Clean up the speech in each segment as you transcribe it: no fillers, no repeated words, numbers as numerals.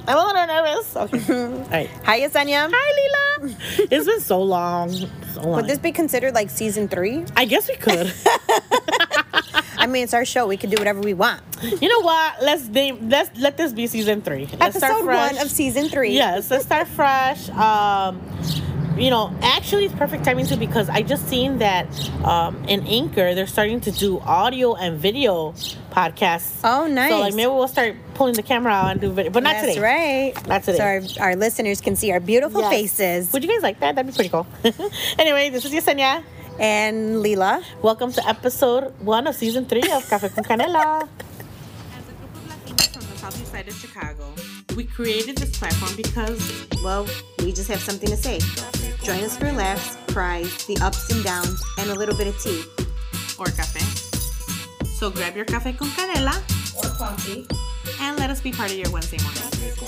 I'm a little nervous. Okay. All right. Hi, Yesenia. Hi, Lila. It's been so long. So long. Would this be considered like season 3? I guess we could. I mean, it's our show. We can do whatever we want. You know what? Let's let this be season 3. Let's start Episode fresh. 1 of season 3. Yes, let's start fresh. Actually, it's perfect timing too because I just seen that in Anchor they're starting to do audio and video podcasts. Oh, nice. So maybe we'll start pulling the camera out and do video, but not today. That's right. Not today. So our listeners can see our beautiful faces. Would you guys like that? That'd be pretty cool. Anyway, this is Yesenia. And Lila. Welcome to episode 1 of season 3 of Café con Canela. As a group of Latinas from the southeast side of Chicago, we created this platform because, well, we just have something to say. Join us for laughs, cries, the ups and downs, and a little bit of tea. Or café. So grab your Café con Canela or coffee and let us be part of your Wednesday morning.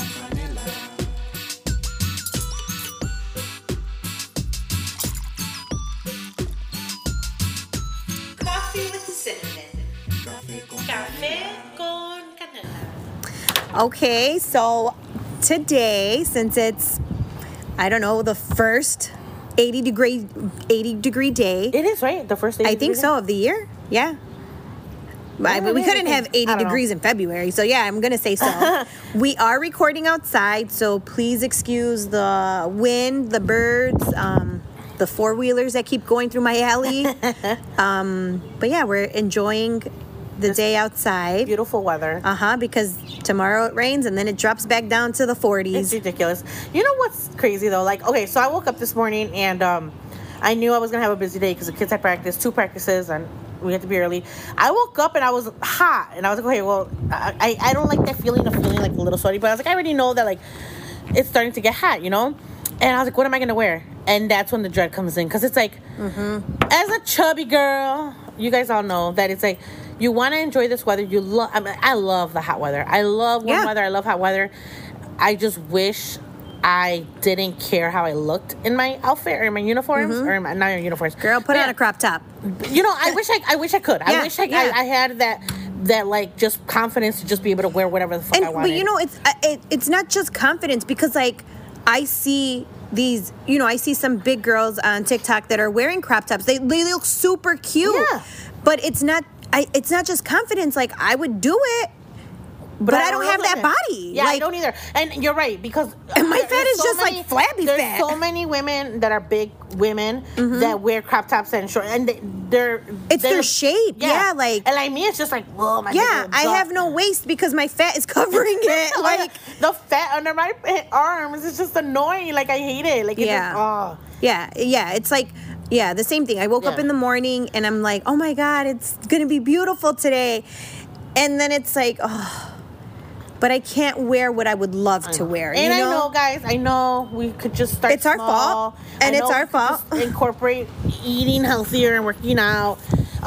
Coffee with cinnamon. Café con Canela. Okay, so today, since it's, I don't know, the first 80 degree day. It is, right? The first 80 I think so, of the year. Yeah. But we couldn't have 80 degrees in February. So, yeah, I'm going to say so. We are recording outside, so please excuse the wind, the birds, the four-wheelers that keep going through my alley. But, yeah, we're enjoying the day outside. Beautiful weather. Because tomorrow it rains and then it drops back down to the 40s. It's ridiculous. You know what's crazy, though? Like, okay, so I woke up this morning and I knew I was going to have a busy day because the kids had practice, 2 practices, and we had to be early. I woke up and I was hot, and I was like, okay, well, I don't like that feeling of feeling like a little sweaty, but I was like, I already know that, like, it's starting to get hot, you know? And I was like, what am I going to wear? And that's when the dread comes in, because it's like, as a chubby girl, you guys all know that it's like, you want to enjoy this weather. I love the hot weather. I love warm weather. I love hot weather. I just wish I didn't care how I looked in my outfit or in my uniforms or not in uniforms. Girl, put on a crop top. You know, I wish I could. I wish I had that like just confidence to just be able to wear whatever the fuck I wanted. But you know, it's not just confidence because like I see these, you know, I see some big girls on TikTok that are wearing crop tops. They look super cute. Yeah. But it's not just confidence. Like I would do it. But I don't have that body. Yeah, I don't either. And you're right, because... And my fat is just like flabby fat. There's so many women that are big women that wear crop tops and short... And they're their shape. Yeah, like... And like me, it's just like, whoa, my... Yeah, I have no waist because my fat is covering it. Like... The fat under my arms is just annoying. Like, I hate it. Like, it's just... Oh. Yeah, it's like... Yeah, the same thing. I woke up in the morning and I'm like, oh my God, it's going to be beautiful today. And then it's like, oh... But I can't wear what I would love to wear. And I know, guys, I know we could just start It's our fault. And it's our fault. Incorporate eating healthier and working out.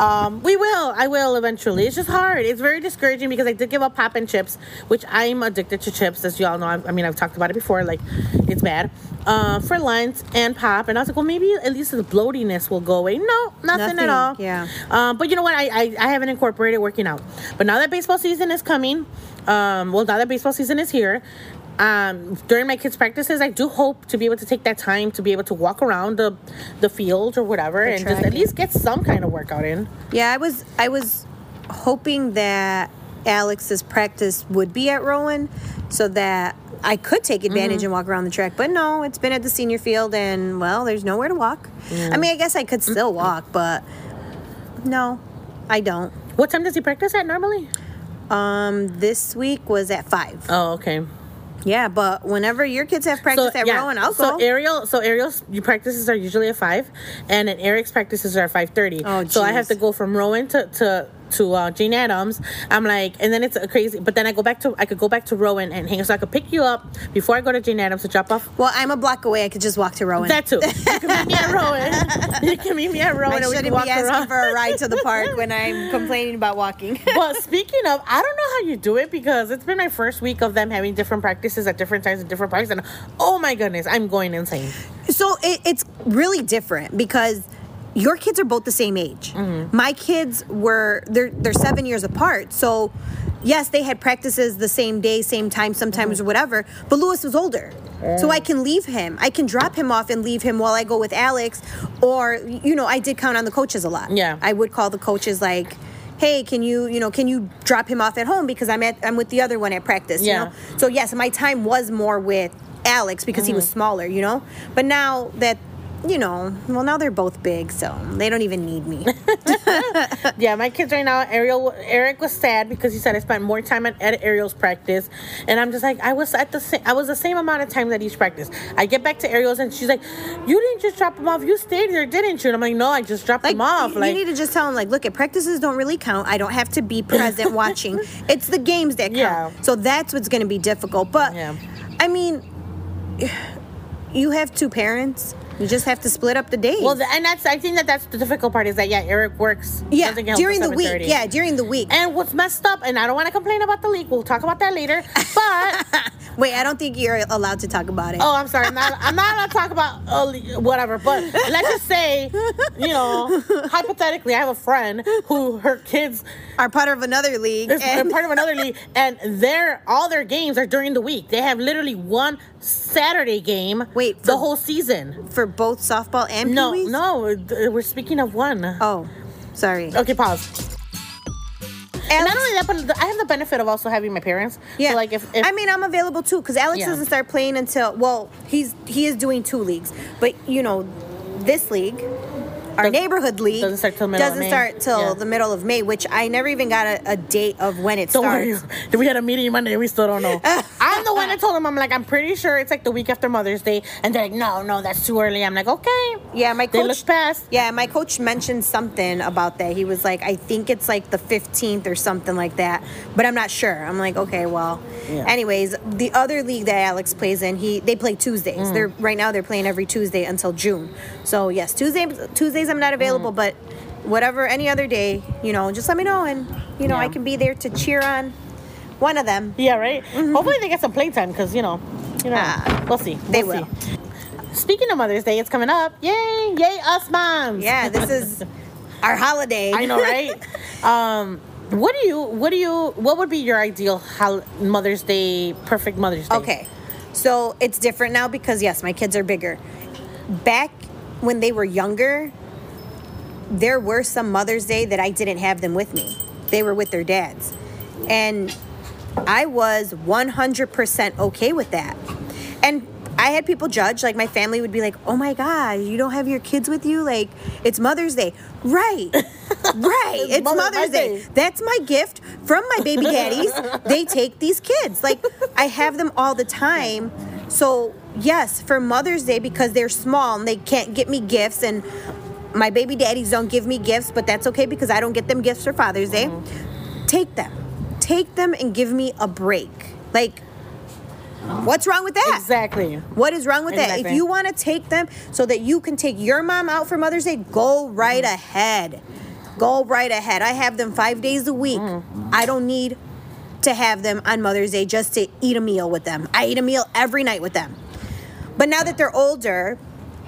I will eventually. It's just hard. It's very discouraging because I did give up pop and chips, which I'm addicted to chips, as you all know. I've talked about it before. Like, it's bad. For lunch and pop. And I was like, well, maybe at least the bloatiness will go away. No, nothing at all. Yeah. But you know what? I haven't incorporated working out. But now that baseball season is coming, now that baseball season is here, during my kids' practices, I do hope to be able to take that time to be able to walk around the field or whatever and just at least get some kind of workout in. Yeah, I was hoping that Alex's practice would be at Rowan so that I could take advantage and walk around the track. But no, it's been at the senior field and, well, there's nowhere to walk. I mean, I guess I could still walk, but no, I don't. What time does he practice at normally? This week was at 5. Oh, okay. Yeah, but whenever your kids have practice at Rowan, I'll go. Ariel's practices are usually at 5, and then Eric's practices are at 5:30. Oh, so I have to go from Rowan to Jane Addams. I'm like, and then it's crazy. But then I could go back to Rowan and hang. So I could pick you up before I go to Jane Addams to drop off. Well, I'm a block away. I could just walk to Rowan. That too. You can meet me at Rowan. You can meet me at Rowan. I shouldn't be asking for a ride to the park when I'm complaining about walking. But speaking of, I don't know how you do it because it's been my first week of them having different practices at different times at different parks, and oh my goodness, I'm going insane. So it's really different because your kids are both the same age. My kids they're 7 years apart. So yes, they had practices the same day, same time, sometimes or whatever, but Lewis was older. So I can leave him. I can drop him off and leave him while I go with Alex. Or, you know, I did count on the coaches a lot. Yeah. I would call the coaches like, hey, can you drop him off at home because I'm with the other one at practice, you know? So yes, my time was more with Alex because he was smaller, you know? But now that, you know, well, now they're both big, so they don't even need me. Yeah, my kids right now, Eric was sad because he said I spent more time at Ariel's practice, and I'm just like, I was the same amount of time at each practice. I get back to Ariel's, and she's like, you didn't just drop him off, you stayed there, didn't you? And I'm like, no, I just dropped him off. You need to just tell him, like, look, practices don't really count. I don't have to be present watching. It's the games that count. Yeah. So that's what's going to be difficult. But, I mean, you have two parents. You just have to split up the days. Well, and I think that's the difficult part is that, Eric works. During the week. Yeah, during the week. And what's messed up, and I don't want to complain about the leak. We'll talk about that later. But wait, I don't think you're allowed to talk about it. Oh, I'm sorry. I'm not allowed to talk about whatever. But let's just say, you know, hypothetically, I have a friend who her kids are part of another league. And all their games are during the week. They have literally one Saturday game. The whole season for both softball and Pee-wees? No, we're speaking of one. Oh, sorry. Okay, pause. And not only that, but I have the benefit of also having my parents. Yeah. So like if I mean, I'm available too because Alex doesn't start playing until he is doing 2 leagues, but you know, this league. Our neighborhood league doesn't start till the middle of May, which I never even got a date of when it starts. We had a meeting Monday. We still don't know. I'm the one that told them. I'm like, I'm pretty sure it's like the week after Mother's Day, and they're like, no, that's too early. I'm like, okay. Yeah, my coach. They looked past. Yeah, my coach mentioned something about that. He was like, I think it's like the 15th or something like that, but I'm not sure. I'm like, okay, well. Yeah. Anyways, the other league that Alex plays in, they play Tuesdays. Right now they're playing every Tuesday until June. So yes, Tuesdays I'm not available, but whatever, any other day, you know, just let me know, and you know, I can be there to cheer on one of them. Yeah, right. Hopefully they get some playtime because you know, we'll see. They will. Speaking of Mother's Day, it's coming up. Yay us moms. Yeah, this is our holiday. I know, right? What would be your ideal Mother's Day, perfect Mother's Day? Okay, so it's different now because yes, my kids are bigger. Back when they were younger, there were some Mother's Day that I didn't have them with me. They were with their dads. And I was 100% okay with that. And I had people judge, like my family would be like, oh my God, you don't have your kids with you? Like, it's Mother's Day. Right. It's Mother's Day. That's my gift from my baby daddies. They take these kids. Like, I have them all the time. So, yes, for Mother's Day, because they're small and they can't get me gifts, and my baby daddies don't give me gifts, but that's okay because I don't get them gifts for Father's Day. Take them and give me a break. Like, what's wrong with that? Exactly. What is wrong with that? If you want to take them so that you can take your mom out for Mother's Day, go right ahead. Go right ahead. I have them 5 days a week. I don't need to have them on Mother's Day just to eat a meal with them. I eat a meal every night with them. But now that they're older,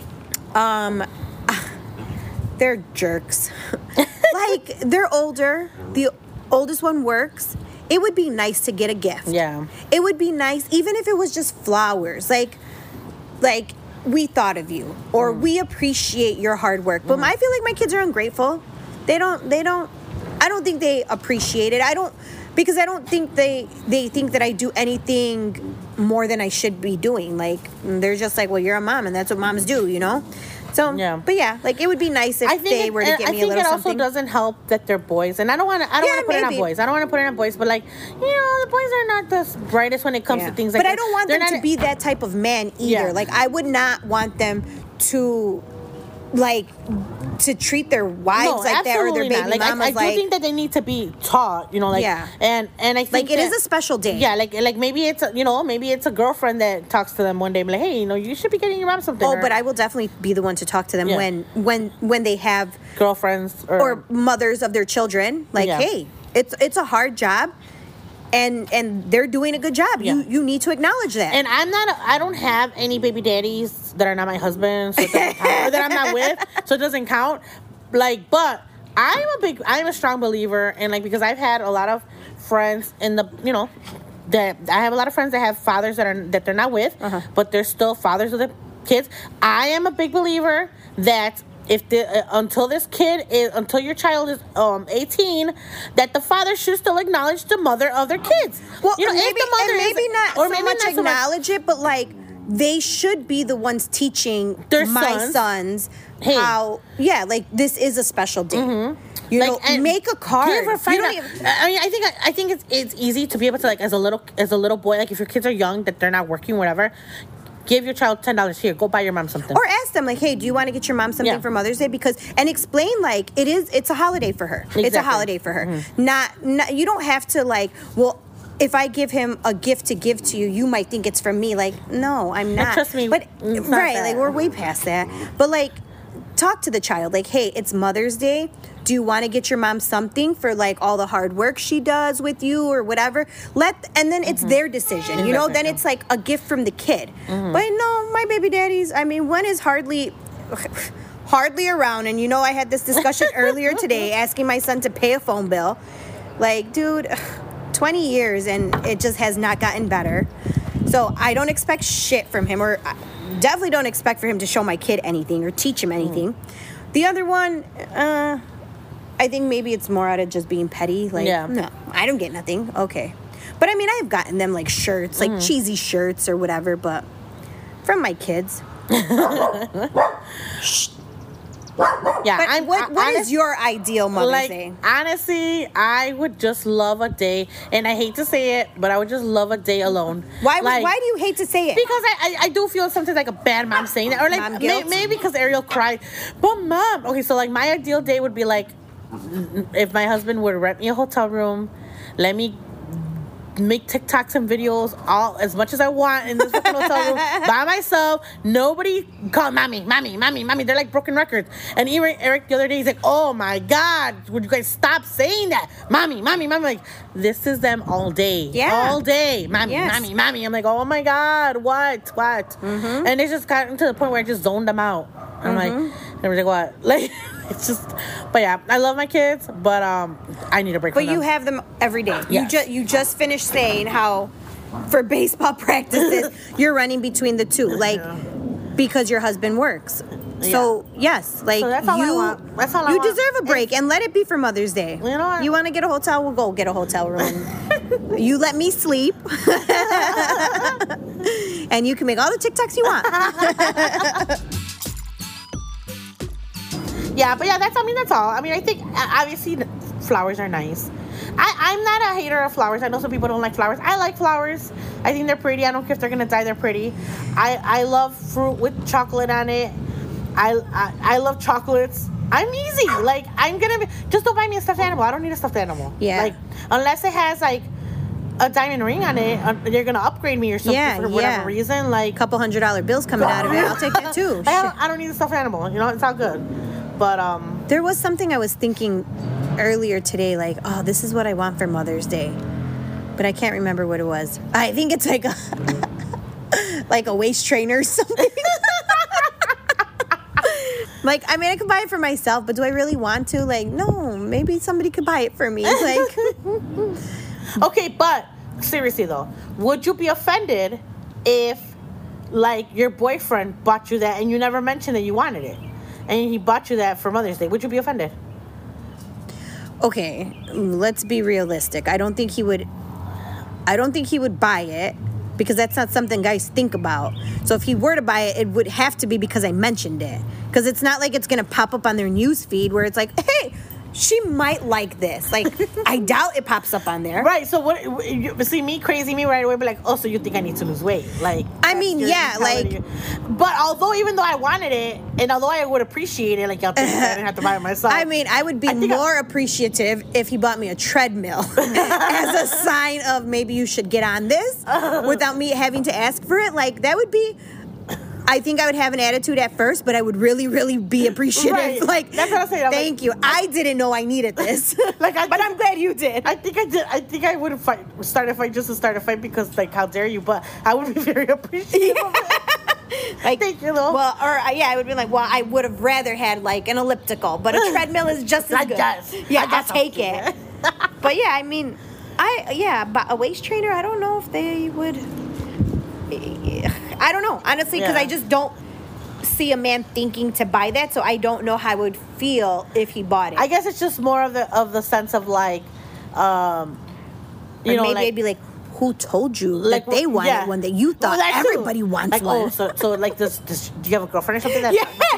they're jerks. Like, they're older. The oldest one works. It would be nice to get a gift. Yeah. It would be nice, even if it was just flowers. Like we thought of you, or we appreciate your hard work. But I feel like my kids are ungrateful. I don't think they appreciate it. Because I don't think they think that I do anything more than I should be doing. Like, they're just like, well, you're a mom, and that's what moms do, you know? So, but yeah, like, it would be nice if they were to get me a little something. I think it also doesn't help that they're boys, and I don't want to put it on boys. I don't want to put it on boys, but like, you know, the boys are not the brightest when it comes to things like that. But I don't want them to be that type of man either. Yeah. Like, I would not want them to, like, to treat their wives like that, or their baby mamas. I do think that they need to be taught, you know, like, and I think like, it is a special day. Yeah, like maybe it's a girlfriend that talks to them one day, and be like, hey, you know, you should be getting your mom something. Oh, but I will definitely be the one to talk to them when they have girlfriends or mothers of their children. Like, hey, it's a hard job. And they're doing a good job. Yeah. You need to acknowledge that. And I don't have any baby daddies that are not my husband, so it doesn't count, or that I'm not with, so it doesn't count. Like, but I'm a strong believer, and like, because I've had a lot of friends in the, that I have a lot of friends that have fathers that they're not with, but they're still fathers of the kids. I am a big believer that until your child is 18, that the father should still acknowledge the mother of their kids. Well, if maybe, the mother and maybe not or so maybe much not so acknowledge it, but like they should be the ones teaching their my sons hey, how. Yeah, like this is a special day. You know, make a card. I think it's easy to be able to, like, as a little boy, like if your kids are young, that they're not working, whatever. Give your child $10 here. Go buy your mom something. Or ask them, like, hey, do you want to get your mom something for Mother's Day? And explain, like, it's a holiday for her. Exactly. It's a holiday for her. Not you don't have to, like, well, if I give him a gift to give to you, you might think it's from me. Like, no, I'm not. And trust me, but like we're way past that. But like, talk to the child. Like, hey, it's Mother's Day. Do you want to get your mom something for like all the hard work she does with you or whatever? And then it's their decision. You know, then it's like a gift from the kid. But no, my baby daddies, I mean, one is hardly around. And I had this discussion earlier today asking my son to pay a phone bill. Like, dude, 20 years and it just has not gotten better. So I don't expect shit from him, or I definitely don't expect for him to show my kid anything or teach him anything. The other one, I think maybe it's more out of just being petty. Like, no, I don't get nothing. Okay. But I mean, I've gotten them like shirts, like cheesy shirts or whatever, but from my kids. Yeah. But what is your ideal Mother's Day? Honestly, I would just love a day, and I hate to say it, but I would just love a day alone. Why do you hate to say it? Because I do feel sometimes like a bad mom saying that, or like maybe because Ariel cried. But mom, okay, so like my ideal day would be like, if my husband would rent me a hotel room, let me make TikToks and videos as much as I want in this fucking hotel room by myself. Nobody call mommy. They're like broken records. And even Eric the other day, he's like, oh my God, would you guys stop saying that? Mommy. Like, this is them all day. Yeah. All day. Mommy. I'm like, oh my God, what? And it's just gotten to the point where I just zoned them out. I'm like, I was like, what? Like, it's just, but yeah, I love my kids, but I need a break from them. But you have them every day. Yes. You just finished saying how for baseball practices you're running between the two, like because your husband works. So yes, like so that's all I want. That's all I want. You deserve a break, and let it be for Mother's Day. You know what? You want to get a hotel? We'll go get a hotel room. You let me sleep, and you can make all the TikToks you want. Yeah, but that's all. I mean, I think, obviously, flowers are nice. I'm not a hater of flowers. I know some people don't like flowers. I like flowers. I think they're pretty. I don't care if they're going to die, they're pretty. I love fruit with chocolate on it. I love chocolates. I'm easy. Like, just don't buy me a stuffed animal. I don't need a stuffed animal. Yeah. Like, unless it has, like, a diamond ring on it, they're going to upgrade me or something for whatever reason. Like, couple $100 bills coming out of it. I'll take that, too. I don't need a stuffed animal. It's all good. But there was something I was thinking earlier today, like, oh, this is what I want for Mother's Day, but I can't remember what it was. I think it's like a waist trainer or something. Like, I mean, I could buy it for myself, but do I really want to? Like, no, maybe somebody could buy it for me. Like, okay, but seriously though, would you be offended if, like, your boyfriend bought you that and you never mentioned that you wanted it? And he bought you that for Mother's Day. Would you be offended? Okay, let's be realistic. I don't think he would buy it because that's not something guys think about. So if he were to buy it, it would have to be because I mentioned it. Because it's not like it's going to pop up on their news feed where it's like, hey, she might like this. Like, I doubt it pops up on there. Right. So what? You see me right away, be like, oh, so you think I need to lose weight? Like, I mean, yeah, like. But even though I wanted it, and although I would appreciate it, like, I didn't have to buy it myself. I mean, I would be more appreciative if he bought me a treadmill as a sign of maybe you should get on this without me having to ask for it. Like, that would be. I think I would have an attitude at first, but I would really, really be appreciative. Right. Like, that's what I'm saying. Thank you. I didn't know I needed this. But I'm glad you did. I think I did. I think I would have start a fight just to start a fight because, like, how dare you? But I would be very appreciative of it. Like, Thank you, though. well, or I would be like, well, I would have rather had like an elliptical, but a treadmill is just as good. Yeah, I'll take it. But yeah, I mean, but a waist trainer, I don't know if they would. I don't know, honestly, because I just don't see a man thinking to buy that, so I don't know how I would feel if he bought it. I guess it's just more of the sense of like, you know, maybe like, I'd be like, who told you like they wanted one that you thought everybody wants like, one? Oh, so like do you have a girlfriend or something?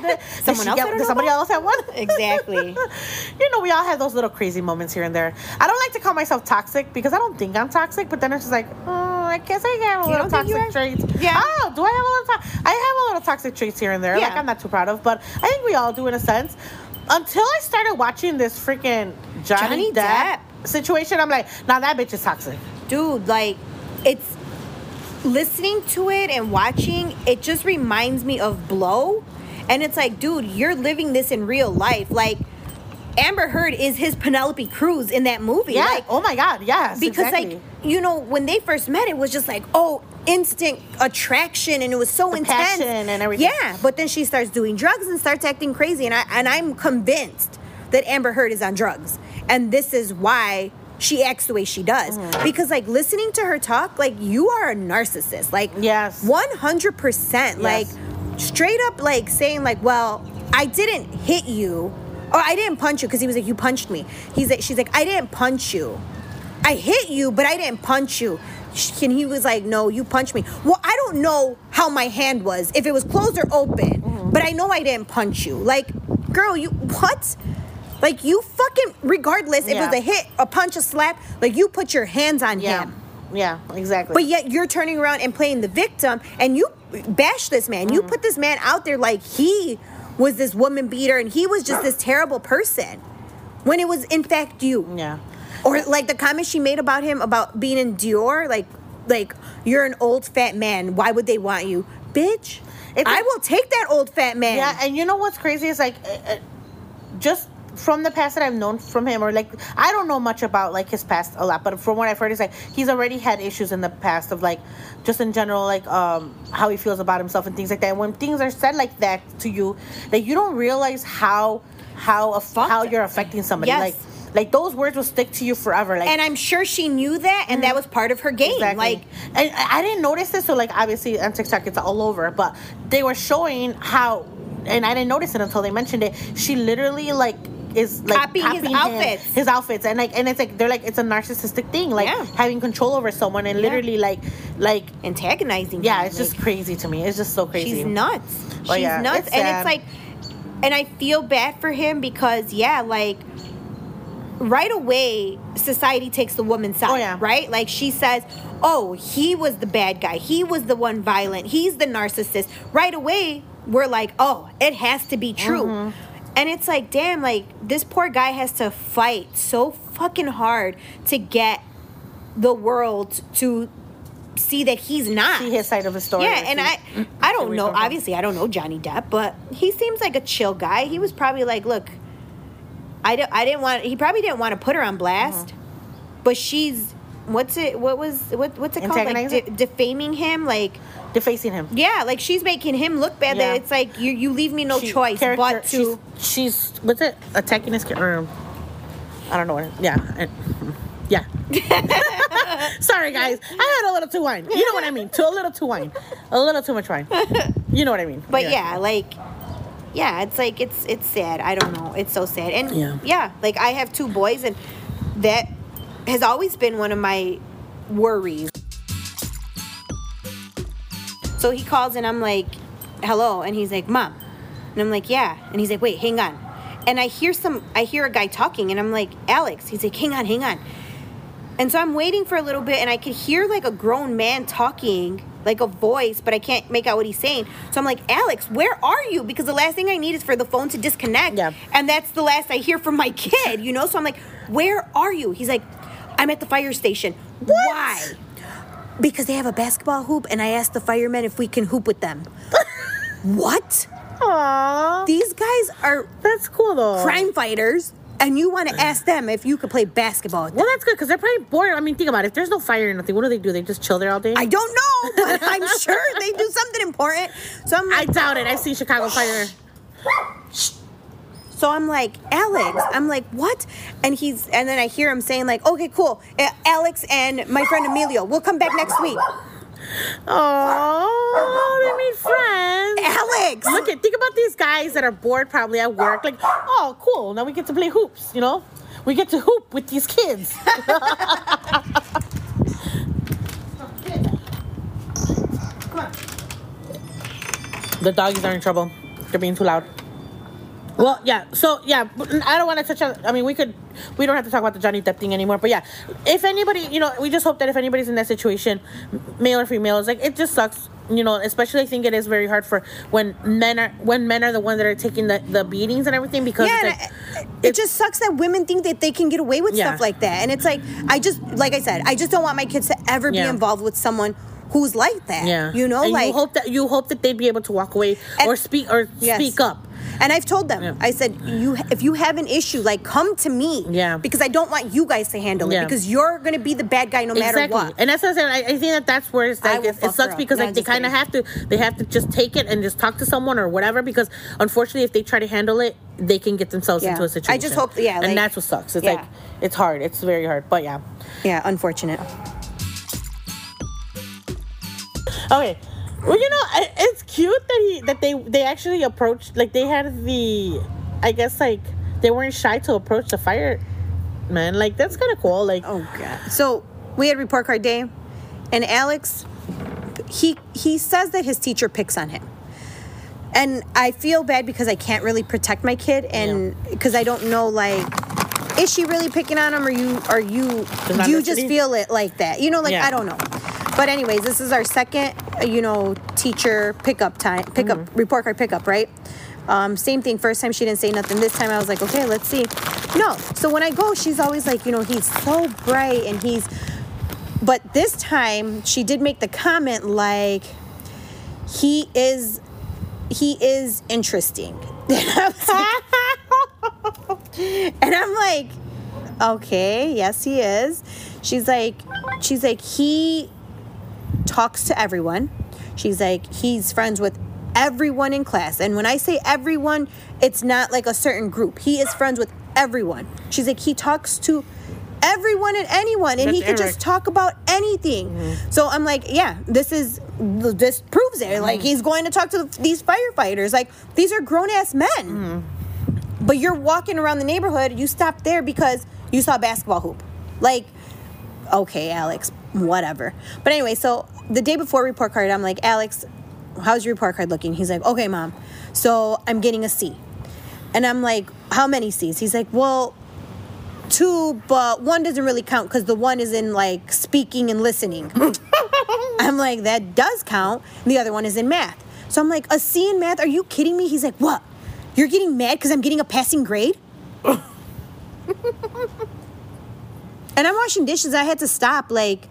Does somebody else have one? Exactly. You know, we all have those little crazy moments here and there. I don't like to call myself toxic because I don't think I'm toxic, but then it's just like, I guess I have a little toxic traits. Yeah. Oh, do I have a little? I have a little toxic traits here and there. Yeah. Like I'm not too proud of, but I think we all do in a sense. Until I started watching this freaking Johnny Depp situation, I'm like, nah, that bitch is toxic. Dude, like, it's listening to it and watching, it just reminds me of Blow. And it's like, dude, you're living this in real life. Like, Amber Heard is his Penelope Cruz in that movie. Yeah. Like, oh my God. Yes. Because, exactly. like, you know, when they first met, it was just like, oh, instant attraction, and it was so intense. Passion and everything. Yeah. But then she starts doing drugs and starts acting crazy. And I'm convinced that Amber Heard is on drugs. And this is why she acts the way she does. Because, like, listening to her talk, like, you are a narcissist. Like, yes. 100%. Yes. Like, straight up, like, saying, like, well, I didn't hit you. Or I didn't punch you, because he was like, you punched me. She's like, I didn't punch you. I hit you, but I didn't punch you. And he was like, no, you punched me. Well, I don't know how my hand was, if it was closed or open, but I know I didn't punch you. Like, girl, you, what? Like, you fucking, regardless, if it was a hit, a punch, a slap, like, you put your hands on him. Yeah, exactly. But yet you're turning around and playing the victim, and you bash this man. You put this man out there like he was this woman beater and he was just this terrible person, when it was in fact you. Yeah. Or like the comment she made about him about being in Dior, like you're an old fat man. Why would they want you, bitch? I will take that old fat man. Yeah, and you know what's crazy is like, just from the past that I've known from him, or like, I don't know much about like his past a lot, but from what I've heard, is like he's already had issues in the past of like, just in general, like how he feels about himself and things like that. And when things are said like that to you, like you don't realize how you're affecting somebody. Yes. Like those words will stick to you forever. Like, and I'm sure she knew that, and that was part of her game. Exactly. Like, and I didn't notice this, so like obviously on TikTok it's all over, but they were showing how, and I didn't notice it until they mentioned it. She literally like is like copying his outfits, and like, and it's like they're like, it's a narcissistic thing, like having control over someone and literally like antagonizing. Yeah, him. it's just crazy to me. It's just so crazy. She's nuts. Well, She's nuts, it's and sad. it's like, and I feel bad for him because like, right away, society takes the woman's side. Oh, yeah. Right? Like, she says, oh, he was the bad guy. He was the one violent. He's the narcissist. Right away, we're like, oh, it has to be true. And it's like, damn, like, this poor guy has to fight so fucking hard to get the world to see that he's not. See his side of the story. Yeah, and I don't know. Obviously, I don't know Johnny Depp, but he seems like a chill guy. He was probably like, look, I didn't want. He probably didn't want to put her on blast, but she's what's it called? Like defaming him, like defacing him. Yeah, like she's making him look bad. Yeah. That it's like you leave me no choice but to. She's what's it, attacking his character? I don't know what. Yeah. Sorry guys, I had a little too wine. You know what I mean? A little too wine, a little too much wine. You know what I mean? But yeah, it's like it's sad. I don't know. It's so sad. And like I have 2 boys, and that has always been one of my worries. So he calls and I'm like, hello, and he's like, Mom. And I'm like, yeah. And he's like, wait, hang on. And I hear a guy talking, and I'm like, Alex. He's like, hang on. And so I'm waiting for a little bit, and I could hear like a grown man talking, like a voice, but I can't make out what he's saying. So I'm like, Alex, where are you? Because the last thing I need is for the phone to disconnect. Yeah. And that's the last I hear from my kid, you know? So I'm like, where are you? He's like, I'm at the fire station. What? Why? Because they have a basketball hoop, and I asked the firemen if we can hoop with them. What? Aww. These guys are... That's cool, though. Crime fighters. and you want to ask them if you could play basketball with them. Well, that's good because they're probably bored. I mean, think about it. If there's no fire or nothing, what do? They just chill there all day? I don't know, but I'm sure they do something important. So I'm like, I doubt it. I've seen Chicago Fire. So I'm like, Alex, I'm like, what? And then I hear him saying like, okay, cool. Alex and my friend Emilio, we'll come back next week. Oh, they made friends. Alex! Think about these guys that are bored probably at work. Like, oh, cool. Now we get to play hoops, you know? We get to hoop with these kids. The doggies are in trouble. They're being too loud. Well, yeah. So, yeah, I don't want to touch on... I mean, we don't have to talk about the Johnny Depp thing anymore. But, yeah, if anybody... we just hope that if anybody's in that situation, male or female, it's like, it just sucks. Especially I think it is very hard for when men are the ones that are taking the beatings and everything because it just sucks that women think that they can get away with stuff like that. And it's like, I just don't want my kids to ever be involved with someone who's like that. Yeah. And you hope that they'd be able to walk away or speak up. And I've told them, I said, if you have an issue, like, come to me. Yeah. Because I don't want you guys to handle it. Because you're going to be the bad guy no matter what. And that's what I'm saying. I think that's where it's like, it sucks because like, they kind of have to just take it and just talk to someone or whatever. Because unfortunately, if they try to handle it, they can get themselves into a situation. I just hope, and that's what sucks. It's like, it's hard. It's very hard. But yeah. Yeah, unfortunate. Okay. Well, it's cute that they actually approached, like, they had I guess, like, they weren't shy to approach the fireman. Like, that's kind of cool. Like, oh, God. So, we had report card day, and Alex, he says that his teacher picks on him. And I feel bad because I can't really protect my kid, and because I don't know, like, is she really picking on him, or do you just feel it like that? I don't know. But anyways, this is our second, teacher report card pickup, right? Same thing. First time she didn't say nothing. This time I was like, okay, let's see. No. So when I go, she's always like, he's so bright and but this time she did make the comment like, he is interesting. And I'm like, okay, yes, he is. She's like, he talks to everyone. She's like, he's friends with everyone in class. And when I say everyone, it's not like a certain group. He is friends with everyone. She's like, he talks to everyone and anyone, and he can just talk about anything. Mm-hmm. So I'm like, yeah, this proves it. Mm-hmm. Like, he's going to talk to these firefighters. Like, these are grown-ass men. Mm-hmm. But you're walking around the neighborhood, you stopped there because you saw a basketball hoop. Like, okay, Alex, whatever. But anyway, so the day before report card, I'm like, Alex, how's your report card looking? He's like, okay, Mom. So I'm getting a C. And I'm like, how many C's? He's like, well, 2, but 1 doesn't really count because the 1 is in, like, speaking and listening. I'm like, that does count. And the other 1 is in math. So I'm like, a C in math? Are you kidding me? He's like, what? You're getting mad because I'm getting a passing grade? And I'm washing dishes. I had to stop. Like,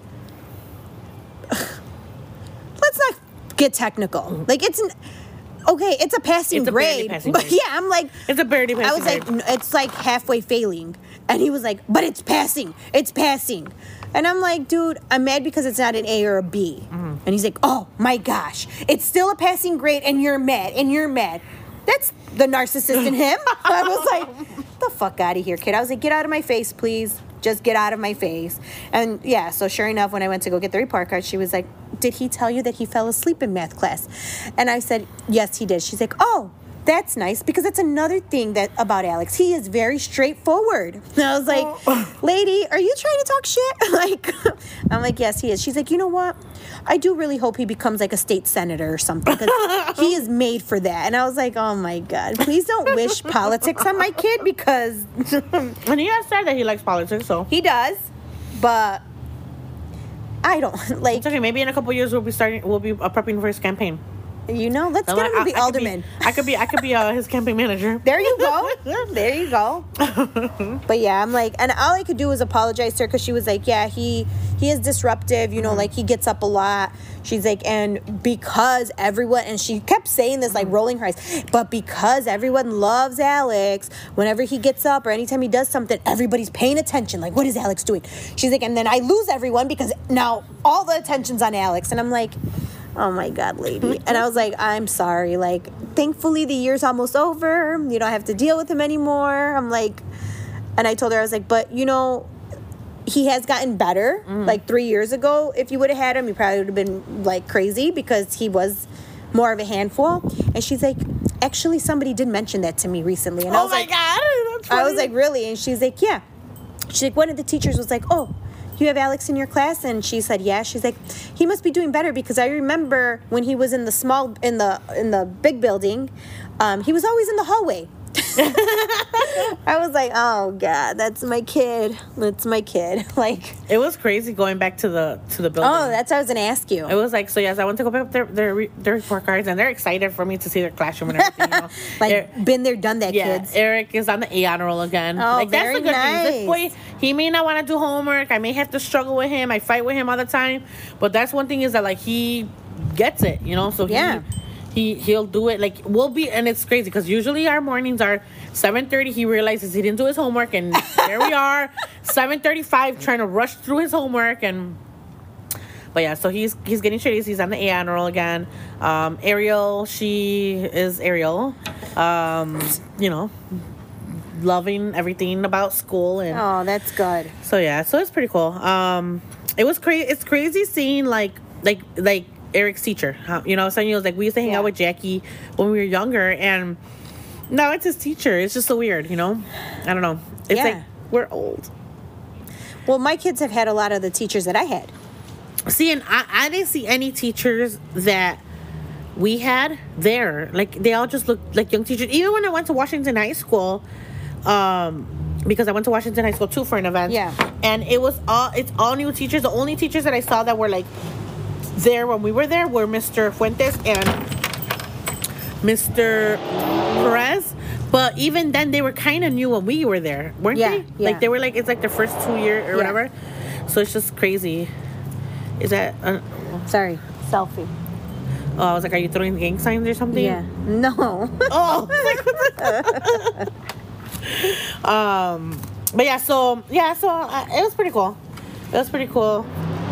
let's not get technical. Like, it's a passing grade. But yeah, I'm like, it's a barely passing I was like, grade. It's like halfway failing. And he was like, but it's passing. It's passing. And I'm like, dude, I'm mad because it's not an A or a B. Mm-hmm. And he's like, oh my gosh, it's still a passing grade and you're mad. That's the narcissist in him. I was like, the fuck out of here, kid. I was like, get out of my face, please. Just get out of my face. And yeah, so sure enough, when I went to go get the report card, she was like, did he tell you that he fell asleep in math class? And I said, yes, he did. She's like, oh, that's nice, because that's another thing about Alex. He is very straightforward. And I was like, lady, are you trying to talk shit? Like, I'm like, yes, he is. She's like, you know what? I do really hope he becomes like a state senator or something, because he is made for that. And I was like, oh my God, please don't wish politics on my kid, because and he has said that he likes politics, so he does, but I don't like. It's okay. Maybe in a couple of years we'll be prepping for his campaign. You know, let's get him to be alderman. I could be his campaign manager. There you go. There you go. But yeah, I'm like, and all I could do was apologize to her because she was like, yeah, he is disruptive, you know, like he gets up a lot. She's like, and because everyone, and she kept saying this, like rolling her eyes, but because everyone loves Alex, whenever he gets up or anytime he does something, everybody's paying attention. Like, what is Alex doing? She's like, and then I lose everyone because now all the attention's on Alex. And I'm like, oh my God, lady. And I was like, I'm sorry. Like, thankfully the year's almost over. You don't have to deal with him anymore. I'm like, and I told her, I was like, but you know, he has gotten better. Like 3 years ago, if you would have had him, you probably would have been like crazy because he was more of a handful. And she's like, actually, somebody did mention that to me recently. And I was like, God. That's funny. I was like, really? And she's like, yeah. She's like, one of the teachers was like, oh, you have Alex in your class? And she said, yeah. She's like, he must be doing better because I remember when he was in the big building, he was always in the hallway. I was like, oh God, that's my kid. That's my kid. Like, it was crazy going back to the building. Oh, that's what I was gonna ask you. It was like, so yes, I went to go pick up their report cards, and they're excited for me to see their classroom and everything. You know? Like, been there, done that, yeah, kids. Eric is on the A honor roll again. Oh, like, that's very the good nice. thing. This boy, he may not want to do homework. I may have to struggle with him. I fight with him all the time. But that's one thing is that, like, he gets it, you know? So yeah. He'll do it. Like, we'll be, and it's crazy because usually our mornings are 7:30. He realizes he didn't do his homework, and there we are, 7:35, trying to rush through his homework. But yeah, so he's getting straight A's. He's on the A honor roll again. Ariel, she is Ariel. You know, loving everything about school, and oh, that's good. so yeah, so it's pretty cool. It was crazy. It's crazy seeing like Eric's teacher. You know, so he was like, we used to hang out with Jackie when we were younger, and now it's his teacher. It's just so weird, you know? I don't know. It's like, we're old. Well, my kids have had a lot of the teachers that I had. See, and I didn't see any teachers that we had there. Like, they all just looked like young teachers. Even when I went to Washington High School, because I went to Washington High School too for an event. Yeah. And it's all new teachers. The only teachers that I saw that were like there when we were there were Mr. Fuentes and Mr. Perez. But even then, they were kind of new when we were there, weren't they? Yeah. Like, they were like, it's like their first 2 years or whatever. So it's just crazy. Is that... Sorry. Selfie. Oh, I was like, are you throwing gang signs or something? Yeah. No. Oh. But yeah, so it was pretty cool. It was pretty cool.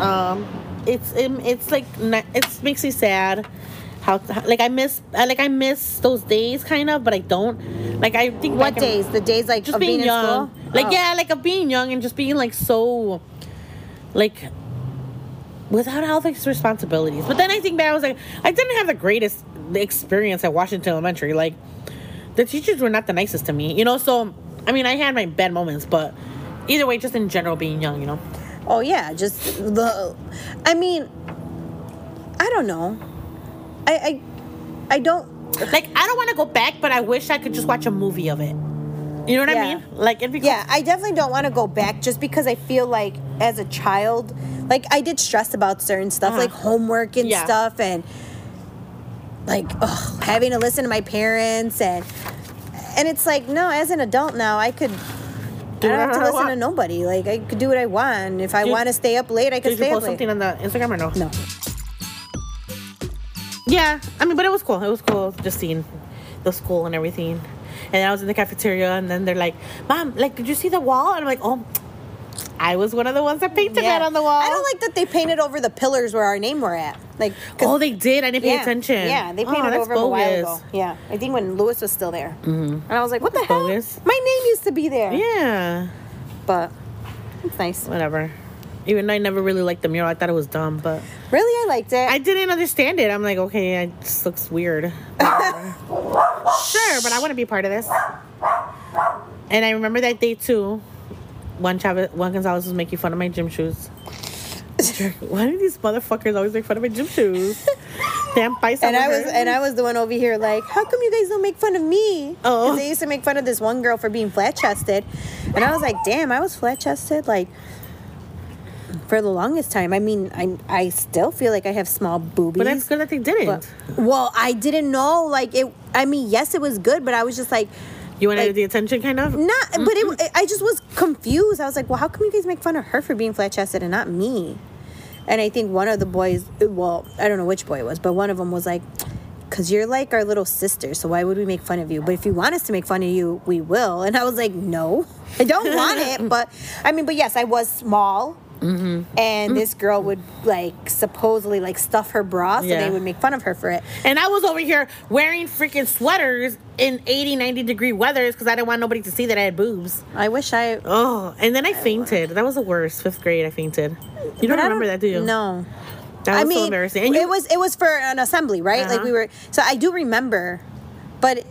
It's like, it makes me sad how like I miss those days kind of, but I don't. Like, I think what days? The days like just of being young. young. In school? Like like of being young and just being like so like without all these responsibilities. But then I think back, I was like, I didn't have the greatest experience at Washington Elementary. Like, the teachers were not the nicest to me, you know. So I mean, I had my bad moments, but either way, just in general, being young, you know. Oh yeah, I mean, I don't know. I don't like. I don't want to go back, but I wish I could just watch a movie of it. You know what I mean? Like, it'd be cool. Yeah, I definitely don't want to go back just because I feel like as a child, like I did stress about certain stuff, like homework and stuff, and like having to listen to my parents, and it's like, no, as an adult now, I don't have to listen to nobody. Like, I could do what I want. If I want to stay up late, I could stay up late. Did you post something on the Instagram or no? No. Yeah, I mean, but it was cool. It was cool just seeing the school and everything. And then I was in the cafeteria, and then they're like, Mom, like, did you see the wall? And I'm like, oh, I was one of the ones that painted that on the wall. I don't like that they painted over the pillars where our name were at. Like, oh, they did? I didn't pay attention. Yeah, they painted over them a while ago. Yeah, I think when Lewis was still there. Mm-hmm. And I was like, what the hell? Bogus. My name used to be there. Yeah. But it's nice. Whatever. Even though I never really liked the mural. I thought it was dumb, but... Really? I liked it. I didn't understand it. I'm like, okay, it just looks weird. Sure, but I want to be part of this. And I remember that day, too. Juan Gonzalez was making fun of my gym shoes. Why do these motherfuckers always make fun of my gym shoes? Damn paisa. And I was the one over here like, how come you guys don't make fun of me? Oh. Because they used to make fun of this one girl for being flat-chested. And I was like, damn, I was flat-chested? Like... for the longest time. I mean, I still feel like I have small boobies. But that's good that they didn't. Well, I didn't know. Like, it. I mean, yes, it was good, but I was just like... You wanted the attention, kind of? Not, but I just was confused. I was like, well, how come you guys make fun of her for being flat-chested and not me? And I think one of the boys... Well, I don't know which boy it was, but one of them was like... Because you're like our little sister, so why would we make fun of you? But if you want us to make fun of you, we will. And I was like, no, I don't want it. But yes, I was small. Mm-hmm. And this girl would supposedly stuff her bra, so they would make fun of her for it. And I was over here wearing freaking sweaters in 80, 90 degree weathers because I didn't want nobody to see that I had boobs. I wish I... Oh, and then I fainted. That was the worst. 5th grade, I fainted. You don't remember that, do you? No. That was so embarrassing. And it was for an assembly, right? Uh-huh. So I do remember, but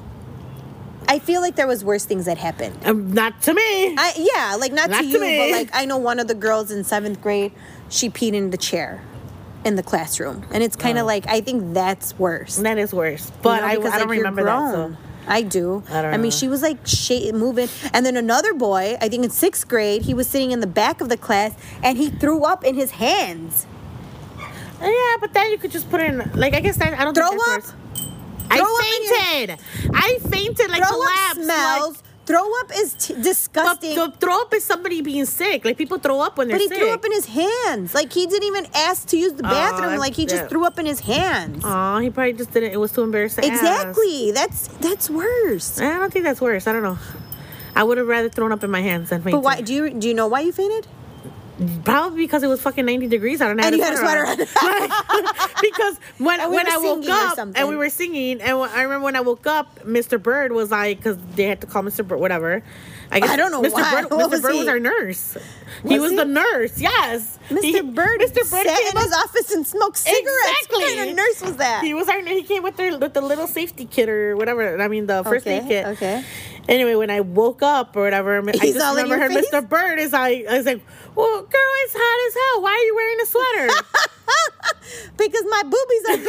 I feel like there was worse things that happened. Not to me. Not to you, but I know one of the girls in 7th grade, she peed in the chair in the classroom, and it's kind of I think that's worse. That is worse, but I don't remember that. So. I do. I don't know. Mean, she was moving, and then another boy, I think in 6th grade, he was sitting in the back of the class, and he threw up in his hands. Yeah, but then you could just put it in, I guess that, I don't throw think that's up. I fainted, throw collapsed. Up smells. Throw up is disgusting. But throw up is somebody being sick. People throw up when they're sick. But he threw up in his hands. He didn't even ask to use the bathroom. He just threw up in his hands. Oh, he probably just didn't. It was too embarrassing. Exactly. That's worse. I don't think that's worse. I don't know. I would have rather thrown up in my hands than fainted. But why? Do you know why you fainted? Probably because it was fucking 90 degrees out and I had a sweater on. Because when I woke up and we were singing, and I remember when I woke up, Mr. Bird was because they had to call Mr. Bird, whatever. I don't know why. Mr. Bird was our nurse. He was the nurse, yes. Mr. Bird sat in his office and smoked cigarettes. Exactly. What kind of nurse was that? He was our nurse. He came with the little safety kit or whatever. The first aid kit. Okay. Anyway, when I woke up or whatever, I just remember her, Mr. Bird I was like, well, girl, it's hot as hell. Why are you wearing a sweater? Because my boobies are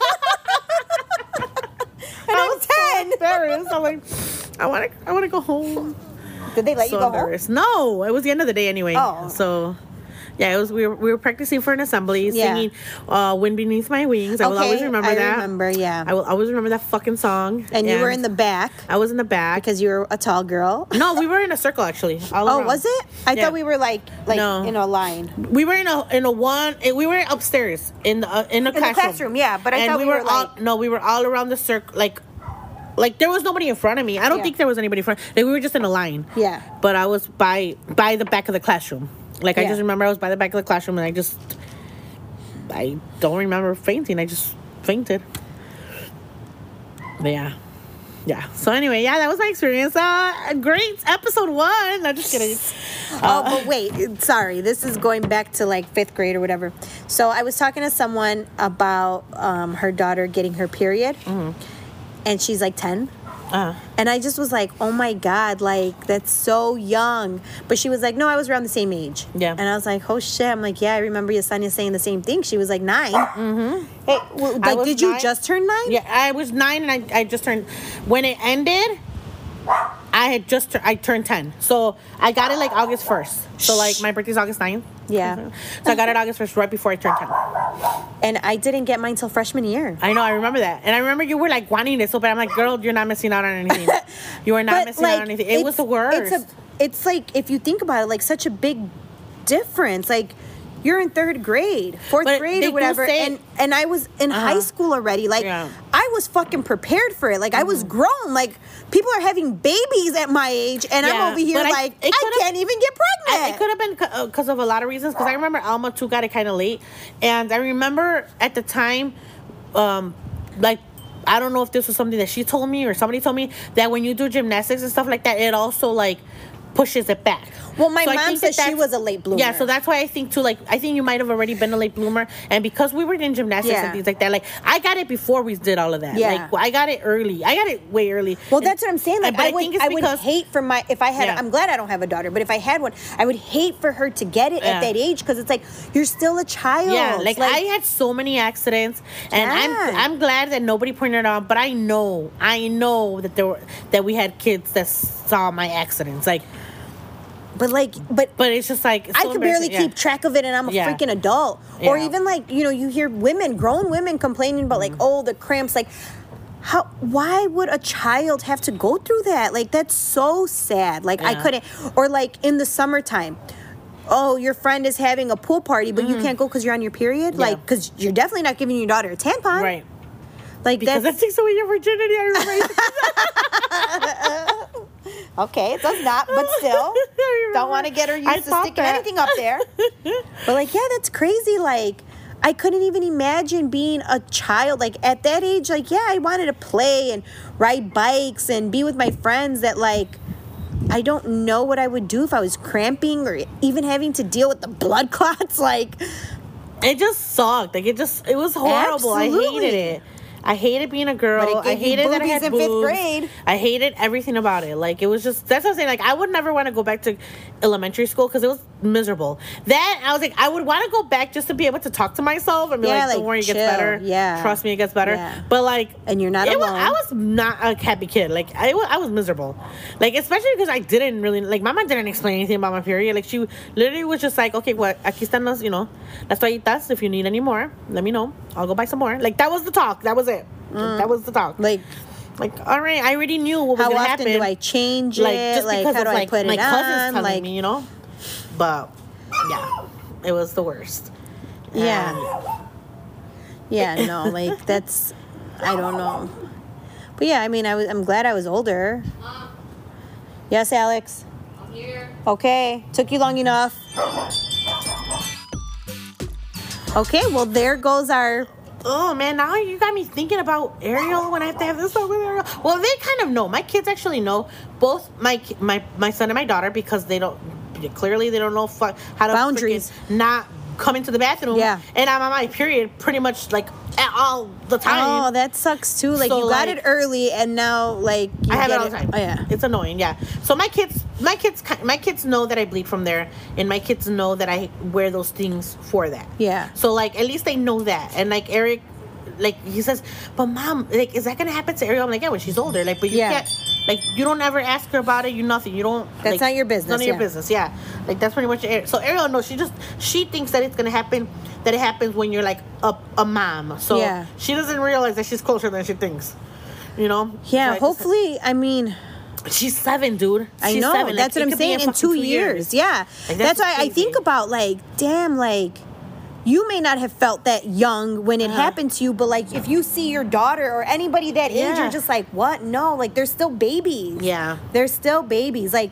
big. And I'm 10. So embarrassed. I'm like, I want to go home. Did they let you go home? No, it was the end of the day anyway. Oh. So... Yeah, it was. We were practicing for an assembly, singing "Wind Beneath My Wings." I will always remember that. I remember, yeah. I will always remember that fucking song. And you were in the back. I was in the back because you were a tall girl. No, we were in a circle actually. All around. Was it? I thought we were no. In a line. We were in a one. We were upstairs in the classroom. In the classroom, yeah. But I thought we were all. No, we were all around the circle. Like there was nobody in front of me. I don't think there was anybody in front. We were just in a line. Yeah. But I was by the back of the classroom. I just remember I was by the back of the classroom and I don't remember fainting. I just fainted. But yeah. So anyway, that was my experience. Great episode 1. I'm just kidding. But wait, sorry. This is going back to 5th grade or whatever. So I was talking to someone about her daughter getting her period, and she's 10. And I just was like, oh my God, that's so young. But she was like, no, I was around the same age. Yeah. And I was like, oh shit. I'm like, yeah, I remember Yesenia saying the same thing. She was 9. Mm-hmm. Hey, did you just turn 9? Yeah, I was 9 and I just turned. When it ended, I turned 10. So I got it August 1st. So my birthday's August 9th. Yeah. So I got it August 1st, right before I turned 10. And I didn't get mine till freshman year. I know, I remember that. And I remember you were wanting it so bad. I'm like, girl, you're not missing out on anything. You are not missing out on anything. It was the worst. It's if you think about it, such a big difference. You're in 3rd grade, 4th grade or whatever. And I was in high school already. I was fucking prepared for it. I was grown. People are having babies at my age, and I'm over here I can't even get pregnant. It could have been because of a lot of reasons. Because I remember Alma too got it kind of late, and I remember at the time, I don't know if this was something that she told me or somebody told me that when you do gymnastics and stuff like that, it also pushes it back. Well, my mom said she was a late bloomer. Yeah, so that's why I think too. I think you might have already been a late bloomer, and because we were in gymnastics and things like that, I got it before we did all of that. Yeah, I got it early. I got it way early. Well, that's what I'm saying. I would hate for if I had. Yeah. I'm glad I don't have a daughter, but if I had one, I would hate for her to get it at that age because it's you're still a child. Yeah, I had so many accidents, and I'm glad that nobody pointed it out. But I know that we had kids that saw my accidents. But it's just like it's I so could barely embarrassing. keep track of it, and I'm a freaking adult. Yeah. Or even like, you know, you hear grown women complaining about like, oh, the cramps. Like, why would a child have to go through that? Like, that's so sad. Like, I couldn't. Or like in the summertime, oh, your friend is having a pool party, but you can't go because you're on your period. Like, because you're definitely not giving your daughter a tampon. Right. Like, because that takes away your virginity. I remember. Okay, it does not, but still, don't want to get her used to sticking anything up there. But like, yeah, that's crazy. Like, I couldn't even imagine being a child. Like, at that age, like, yeah, I wanted to play and ride bikes and be with my friends. That, like, I don't know what I would do if I was cramping or even having to deal with the blood clots. Like, it just sucked. Like, it was horrible. Absolutely. I hated it. I hated being a girl. I hated that I had boobs. In 5th grade. I hated everything about it. Like, it was just, that's what I'm saying. Like, I would never want to go back to elementary school because it was miserable. That, I was like, I would want to go back just to be able to talk to myself and be like, don't worry, it gets better. Yeah. Trust me, it gets better. Yeah. But like, and you're not alone. I was not a happy kid. Like, I was miserable. Like, especially because I didn't really, like, my mom didn't explain anything about my period. Like, she literally was just like, okay, well, aquí están las, you know, las toallitas. If you need any more, let me know. I'll go buy some more. Like, that was the talk. That was it. That was the talk. Like, all right, I already knew what was going to happen. How often do I change it? Like, just like, because how of, do like, I put my it cousins on? telling Like, me, you know? But, yeah, it was the worst. Yeah. Yeah, no, like, that's, I don't know. But yeah, I mean, I'm glad I was older. Mom, Yes, Alex? I'm here. Okay, took you long enough. Okay, well, there goes our... Oh, man, now you got me thinking about Ariel when I have to have this talk with Ariel. Well, they kind of know. My kids actually know, both my son and my daughter, because they don't know how to Boundaries. not come into the bathroom. Yeah. And I'm on my period pretty much, like, all the time. Oh, that sucks, too. Like, So, you got like, it early, and now, like, you I have it get all the time. Oh, yeah. It's annoying, yeah. So my kids know that I bleed from there, and my kids know that I wear those things for that. Yeah. So, like, at least they know that. And, like, Eric, like, he says, but Mom, like, is that gonna happen to Ariel? I'm like, yeah, when she's older. Like, but you can't, like, you don't ever ask her about it. You nothing. You don't. That's like, not your business. None of your business. Yeah. Like, that's pretty much it. So Ariel knows. She thinks that it's gonna happen. That it happens when you're like a mom. So she doesn't realize that she's closer than she thinks. You know. Yeah. Like, hopefully, I mean. She's 7, dude. I know. 7. That's what I'm saying. In 2 years. Yeah. Like, that's why I think about, like, damn, like, you may not have felt that young when it happened to you, but, like, if you see your daughter or anybody that age, you're just like, what? No, like, they're still babies. Yeah. They're still babies. Like,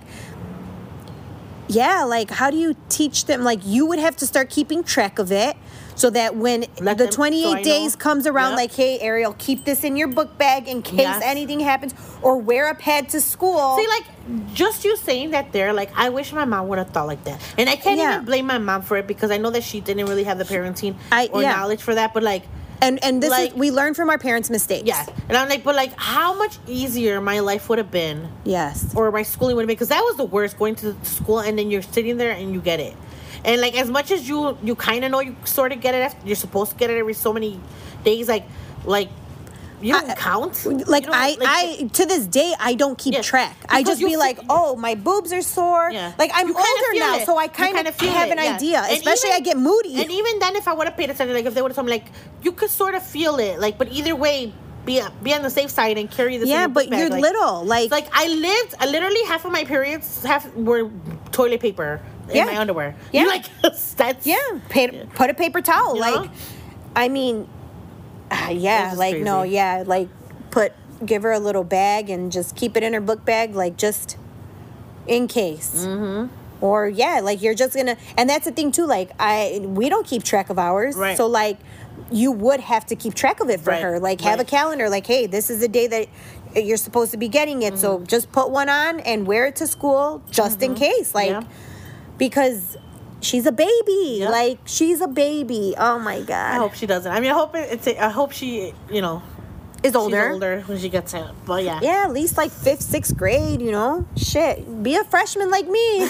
yeah, like, how do you teach them? Like, you would have to start keeping track of it so that when the 28 days comes around, like, hey, Ariel, keep this in your book bag in case anything happens, or wear a pad to school. See, like, just you saying that there, like, I wish my mom would have thought like that. And I can't even blame my mom for it because I know that she didn't really have the parenting or knowledge for that, but, like... And this like, is, we learn from our parents' mistakes. Yeah. And I'm like, but, like, how much easier my life would have been. Yes. Or my schooling would have been. Because that was the worst, going to school and then you're sitting there and you get it. And, like, as much as you kind of know you sort of get it, after, you're supposed to get it every so many days, like you don't count. Like, I to this day, I don't keep track. I just be like, oh, my boobs are sore. Yeah. Like, I'm older now, so I kind of have an idea. And especially, I get moody. And even then, if I would have paid attention, like, if they would have told me, like, you could sort of feel it. Like, but either way, be on the safe side and carry this. Yeah, but you're like, little. Like I literally half of my periods were toilet paper in my underwear. Yeah. You're like, that's... Yeah. Put a paper towel. You like, know? I mean... yeah, like, crazy. no, yeah, like, give her a little bag and just keep it in her book bag, like, just in case. Mm-hmm. Or, yeah, like, you're just gonna, and that's the thing, too, like, we don't keep track of ours, right. So, like, you would have to keep track of it for her, like, have a calendar, like, hey, this is the day that you're supposed to be getting it, so just put one on and wear it to school, just in case, like, because... She's a baby. Yep. Like, she's a baby. Oh, my God. I hope she doesn't. I mean, I hope she, you know, is older. She's older when she gets it. But, yeah. Yeah, at least, like, 5th, 6th grade, you know? Shit. Be a freshman like me.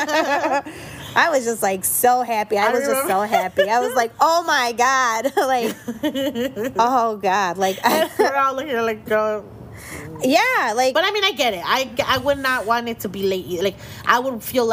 I was just, like, so happy. I was just so happy. I was like, oh, my God. Like, oh, God. Like, we're all looking like, girl. Yeah, like. But, I mean, I get it. I would not want it to be late. Like, I would feel like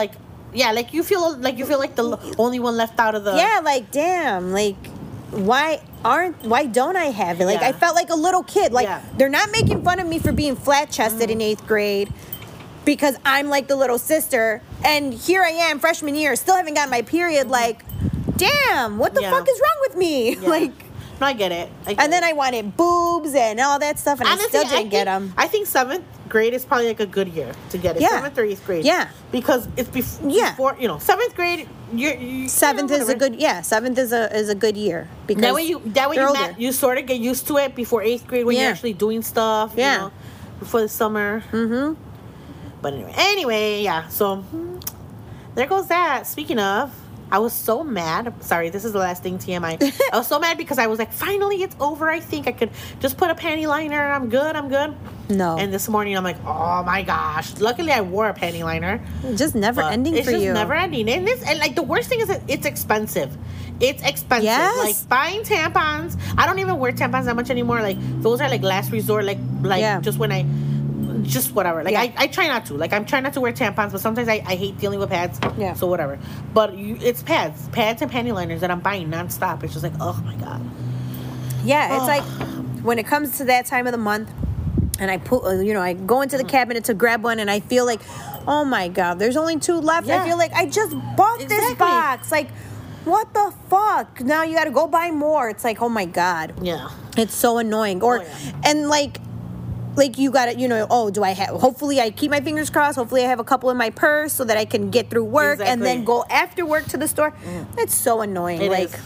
Yeah, like you feel like the only one left out of the. Yeah, like damn, like why don't I have it? Like I felt like a little kid. Like they're not making fun of me for being flat chested in 8th grade because I'm like the little sister, and here I am freshman year, still haven't gotten my period. Like, damn, what the fuck is wrong with me? Yeah. Like, no, I get it. And then I wanted boobs and all that stuff, and honestly, I still didn't get them. I think 7th grade is probably like a good year to get it. 7th or 8th grade. Yeah. Because it's before, 7th grade. Seventh is a good 7th is a good year because that way you sort of get used to it before 8th grade when you're actually doing stuff. You know, before the summer. Mm-hmm. But anyway, yeah. So there goes that. Speaking of, I was so mad. Sorry, this is the last thing, TMI. I was so mad because I was like, finally, it's over. I think I could just put a panty liner. I'm good. No. And this morning, I'm like, oh my gosh. Luckily, I wore a panty liner. It's just never ending for you. It's just never ending. And like the worst thing is that it's expensive. It's expensive. Yes. Like buying tampons. I don't even wear tampons that much anymore. Like those are like last resort. Like just when I. Just whatever. Like I try not to. Like I'm trying not to wear tampons, but sometimes I hate dealing with pads. Yeah. So whatever. But it's pads and panty liners that I'm buying nonstop. It's just like, oh my god. Yeah, it's like when it comes to that time of the month, and I put, I go into the cabinet to grab one, and I feel like, oh my god, there's only 2 left. Yeah. I feel like I just bought this box. Like, what the fuck? Now you got to go buy more. It's like, oh my god. Yeah. It's so annoying. And like you got to, do I have, hopefully I keep my fingers crossed. Hopefully I have a couple in my purse so that I can get through work and then go after work to the store. It's so annoying.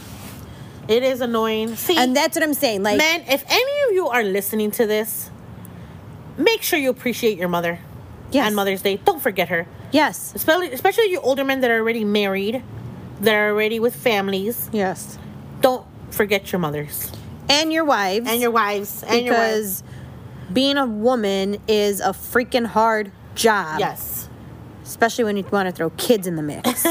It is annoying. See, and that's what I'm saying. Like, man, if any of you are listening to this, make sure you appreciate your mother. Yes. On Mother's Day. Don't forget her. Yes. Especially you older men that are already married, that are already with families. Yes. Don't forget your mothers. And your wives. Because being a woman is a freaking hard job. Yes. Especially when you want to throw kids in the mix.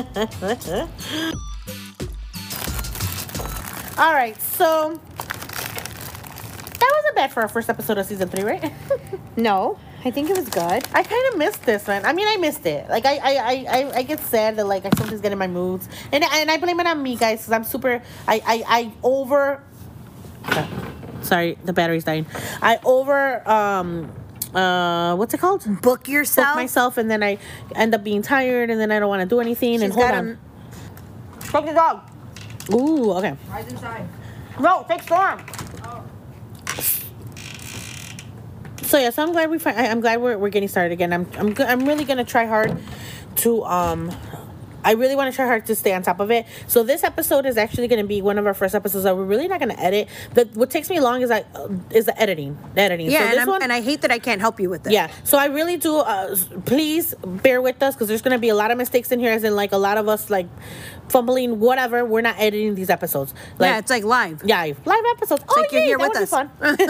All right, so that wasn't bad for our first episode of season 3, right? No, I think it was good. I kind of missed this one. I mean, I missed it. Like, I get sad that like I sometimes get in my moods, and I blame it on me, guys, because I'm super. Sorry, the battery's dying. What's it called? Book yourself. Book myself, and then I end up being tired, and then I don't want to do anything. And hold on. Fuck the dog. Ooh, okay. Right inside. No, take Storm. Oh. So yeah, so I'm glad I'm glad we're getting started again. I'm really gonna try hard to I really want to try hard to stay on top of it. So this episode is actually going to be one of our first episodes that we're really not going to edit. What takes me long is the editing. Yeah, so and I hate that I can't help you with it. Yeah, so I really do. Please bear with us because there's going to be a lot of mistakes in here, as in like a lot of us like fumbling, whatever. We're not editing these episodes. Yeah, it's like live. Yeah, live episodes. It's like you're here with us. Fun.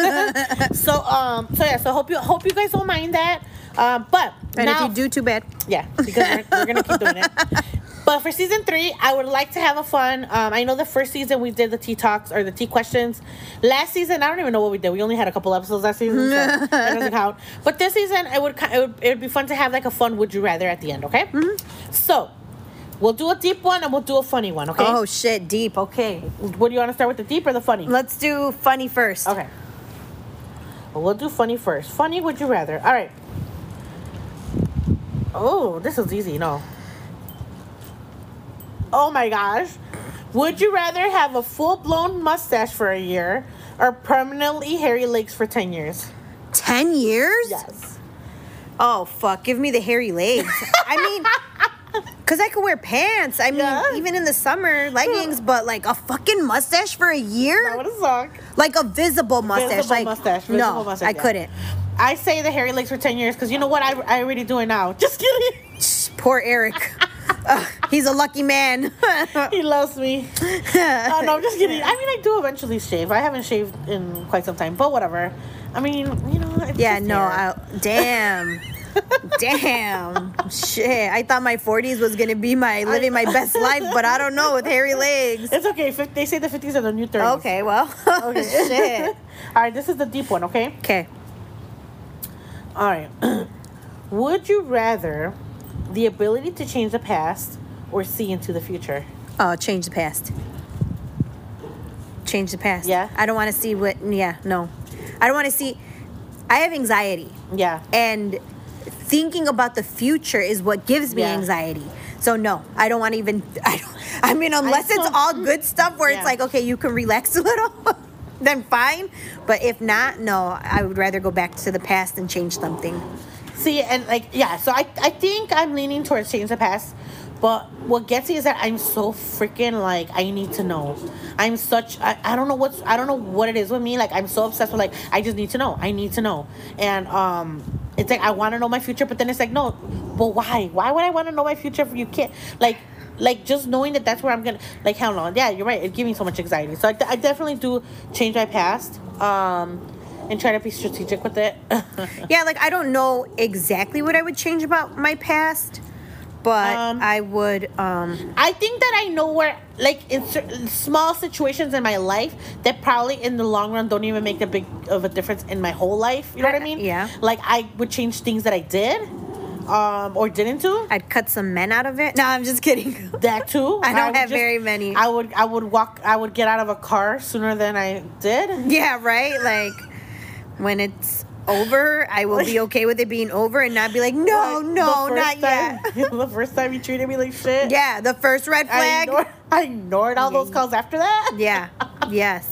So hope you guys don't mind that. But and now, if you do, too bad. Yeah, because we're gonna keep doing it. But for season 3, I would like to have a fun. I know the first season we did the tea talks or the tea questions. Last season, I don't even know what we did. We only had a couple episodes last season, so that doesn't count. But this season, it would be fun to have like a fun would you rather at the end. Okay. Mm-hmm. So we'll do a deep one and we'll do a funny one. Okay. Oh shit, deep. Okay. What do you want to start with, the deep or the funny? Let's do funny first. Okay. Well, we'll do funny first. Funny would you rather? All right. Oh, this is easy. No. Oh my gosh. Would you rather have a full-blown mustache for a year or permanently hairy legs for 10 years? 10 years? Yes. Oh, fuck. Give me the hairy legs. I mean, because I could wear pants. I mean, even in the summer, leggings, but like a fucking mustache for a year? That would suck. Like a visible mustache. Visible mustache, I couldn't. I say the hairy legs for 10 years because you know what? I already do it now. Just kidding. Poor Eric. He's a lucky man. He loves me. No, I'm just kidding. I mean, I do eventually shave. I haven't shaved in quite some time, but whatever. I mean, you know. It's damn. Damn. Shit. I thought my 40s was going to be living my best life, but I don't know with hairy legs. It's okay. They say the 50s are the new 30s. Okay, well. Okay. Shit. All right, this is the deep one, okay? Okay. All right. Would you rather the ability to change the past or see into the future. Oh, change the past. Change the past. Yeah? I don't want to see what, no. I don't want to see, I have anxiety. Yeah. And thinking about the future is what gives me anxiety. So no, I don't want to even, unless it's all good stuff where it's like, okay, you can relax a little, then fine. But if not, no, I would rather go back to the past and change something. See, and so I think I'm leaning towards change the past. But what gets me is that I'm so freaking I need to know. I'm such I don't know what it is with me. I'm so obsessed with I just need to know. I need to know. And it's I want to know my future, but then it's no, but why? Why would I want to know my future if you can't? Just knowing that that's where I'm gonna hell no. Yeah, you're right. It gives me so much anxiety. So I definitely do change my past. And try to be strategic with it. Yeah, I don't know exactly what I would change about my past. But I would. I think that I know where, in small situations in my life that probably in the long run don't even make a big of a difference in my whole life. You know what I mean? Yeah. I would change things that I did, or didn't do. I'd cut some men out of it. No, I'm just kidding. That too. I don't have very many. I would get out of a car sooner than I did. Yeah, right. When it's over, I will be okay with it being over and not be no, not yet. The first time you treated me like shit. Yeah, the first red flag. I ignored all those calls after that. Yeah. Yes.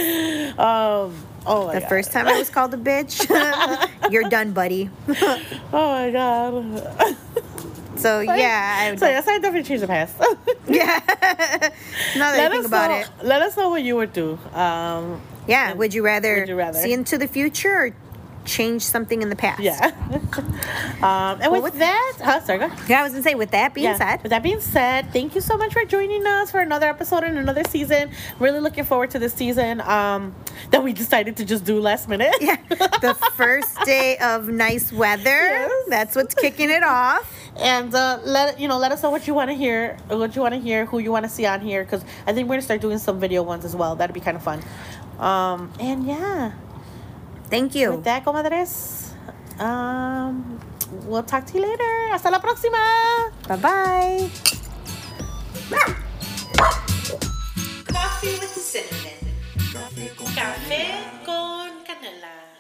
Oh my God. The first time I was called a bitch, you're done, buddy. Oh my God. So yeah, yes, I definitely change the past. Yeah. Now that I think about it, let us know what you would do. Yeah, would you rather see into the future or change something in the past? Yeah. And with that, sorry, go. Yeah, I was gonna say. With that being said, thank you so much for joining us for another episode and another season. Really looking forward to this season that we decided to just do last minute. Yeah, the first day of nice weather. Yes. That's what's kicking it off. And let us know what you want to hear, who you want to see on here, because I think we're gonna start doing some video ones as well. That'd be kind of fun. And yeah. Thank you. With that, comadres, we'll talk to you later. Hasta la próxima. Bye-bye. Coffee with cinnamon. Café con canela.